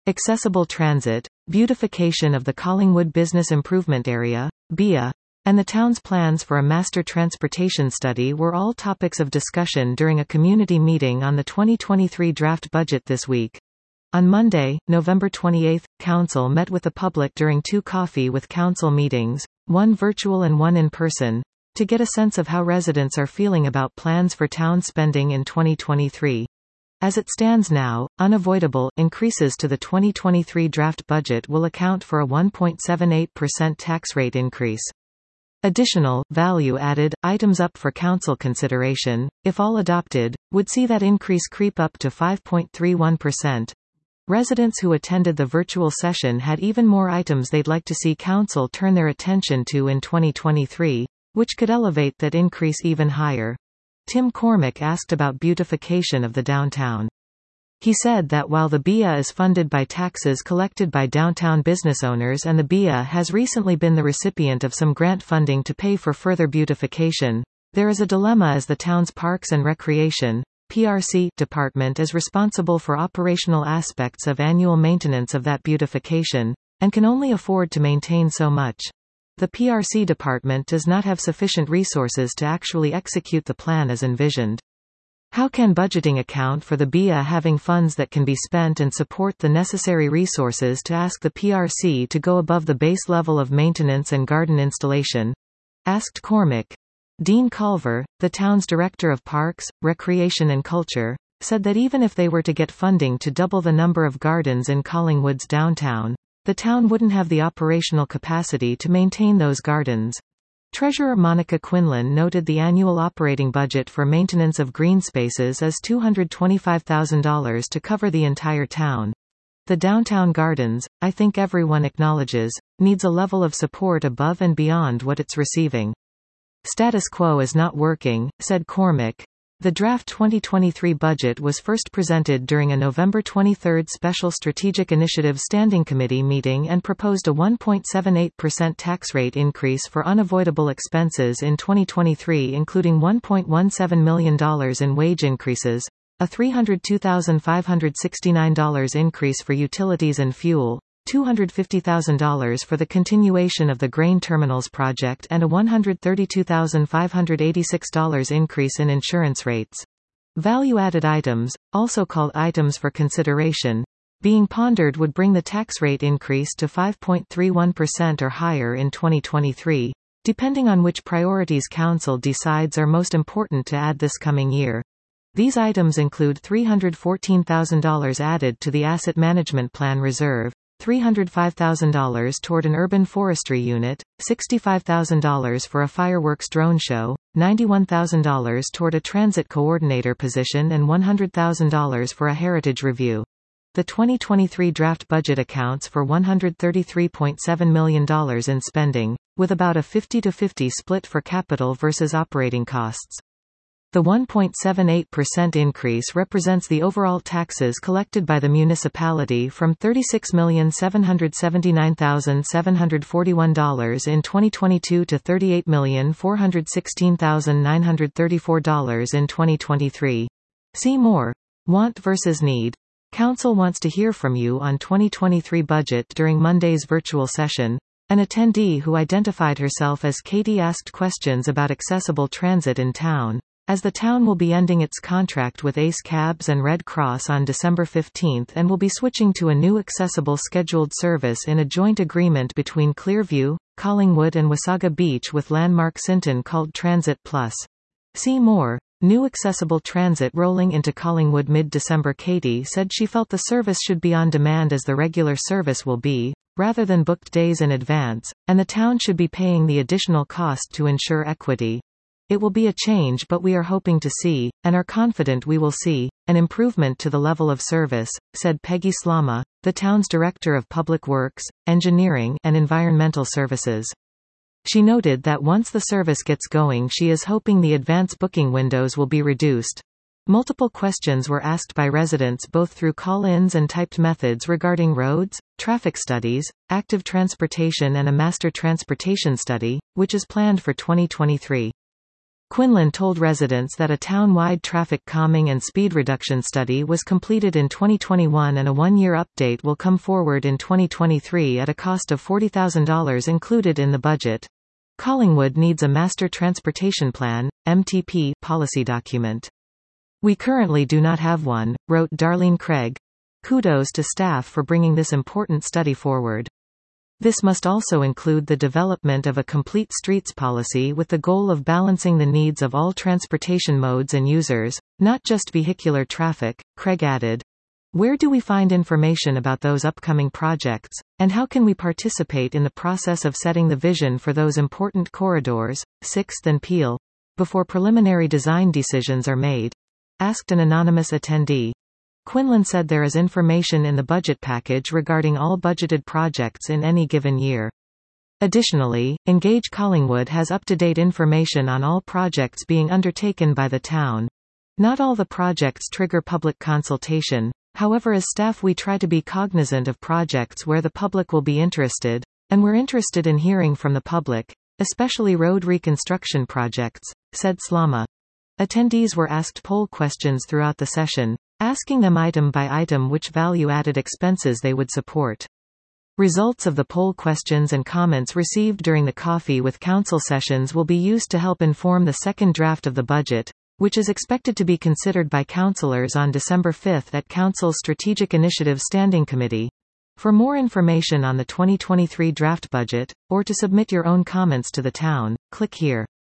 accessible transit, beautification of the Collingwood Business Improvement Area, BIA, and the town's plans for a master transportation study were all topics of discussion during a community meeting on the 2023 draft budget this week. On Monday, November 28, Council met with the public during 2 coffee with Council meetings, one virtual and one in person, to get a sense of how residents are feeling about plans for town spending in 2023. As it stands now, unavoidable increases to the 2023 draft budget will account for a 1.78% tax rate increase. Additional, value-added, items up for council consideration, if all adopted, would see that increase creep up to 5.31%. Residents who attended the virtual session had even more items they'd like to see council turn their attention to in 2023, which could elevate that increase even higher. Tim Cormick asked about beautification of the downtown. He said that while the BIA is funded by taxes collected by downtown business owners and the BIA has recently been the recipient of some grant funding to pay for further beautification, there is a dilemma as the town's Parks and Recreation (PRC) department is responsible for operational aspects of annual maintenance of that beautification, and can only afford to maintain so much. The PRC department does not have sufficient resources to actually execute the plan as envisioned. How can budgeting account for the BIA having funds that can be spent and support the necessary resources to ask the PRC to go above the base level of maintenance and garden installation? Asked Cormick. Dean Culver, the town's Director of Parks, Recreation and Culture, said that even if they were to get funding to double the number of gardens in Collingwood's downtown, the town wouldn't have the operational capacity to maintain those gardens. Treasurer Monica Quinlan noted the annual operating budget for maintenance of green spaces is $225,000 to cover the entire town. The downtown gardens, I think everyone acknowledges, needs a level of support above and beyond what it's receiving. Status quo is not working, said Cormick. The draft 2023 budget was first presented during a November 23 Special Strategic Initiatives Standing Committee meeting and proposed a 1.78% tax rate increase for unavoidable expenses in 2023, including $1.17 million in wage increases, a $302,569 increase for utilities and fuel, $250,000 for the continuation of the grain terminals project, and a $132,586 increase in insurance rates. Value-added items, also called items for consideration, being pondered would bring the tax rate increase to 5.31% or higher in 2023, depending on which priorities Council decides are most important to add this coming year. These items include $314,000 added to the Asset Management Plan Reserve, $305,000 toward an urban forestry unit, $65,000 for a fireworks drone show, $91,000 toward a transit coordinator position and $100,000 for a heritage review. The 2023 draft budget accounts for $133.7 million in spending, with about a 50-50 split for capital versus operating costs. The 1.78% increase represents the overall taxes collected by the municipality from $36,779,741 in 2022 to $38,416,934 in 2023. See more. Want versus need. Council wants to hear from you on 2023 budget during Monday's virtual session. An attendee who identified herself as Katie asked questions about accessible transit in town, as the town will be ending its contract with Ace Cabs and Red Cross on December 15 and will be switching to a new accessible scheduled service in a joint agreement between Clearview, Collingwood and Wasaga Beach with Landmark Sinton called Transit Plus. See more. New accessible transit rolling into Collingwood mid-December. Katie said she felt the service should be on demand as the regular service will be, rather than booked days in advance, and the town should be paying the additional cost to ensure equity. It will be a change, but we are hoping to see, and are confident we will see, an improvement to the level of service, said Peggy Slama, the town's Director of Public Works, Engineering and Environmental Services. She noted that once the service gets going, she is hoping the advance booking windows will be reduced. Multiple questions were asked by residents both through call-ins and typed methods regarding roads, traffic studies, active transportation and a master transportation study, which is planned for 2023. Quinlan told residents that a town-wide traffic calming and speed reduction study was completed in 2021 and a one-year update will come forward in 2023 at a cost of $40,000 included in the budget. Collingwood needs a Master Transportation Plan, MTP, policy document. We currently do not have one, wrote Darlene Craig. Kudos to staff for bringing this important study forward. This must also include the development of a complete streets policy with the goal of balancing the needs of all transportation modes and users, not just vehicular traffic, Craig added. Where do we find information about those upcoming projects, and how can we participate in the process of setting the vision for those important corridors, 6th and Peel, before preliminary design decisions are made? Asked an anonymous attendee. Quinlan said there is information in the budget package regarding all budgeted projects in any given year. Additionally, Engage Collingwood has up-to-date information on all projects being undertaken by the town. Not all the projects trigger public consultation, however as staff we try to be cognizant of projects where the public will be interested, and we're interested in hearing from the public, especially road reconstruction projects, said Slama. Attendees were asked poll questions throughout the session, asking them item by item which value-added expenses they would support. Results of the poll questions and comments received during the Coffee with Council sessions will be used to help inform the second draft of the budget, which is expected to be considered by councillors on December 5 at Council's Strategic Initiatives Standing Committee. For more information on the 2023 draft budget, or to submit your own comments to the town, click here.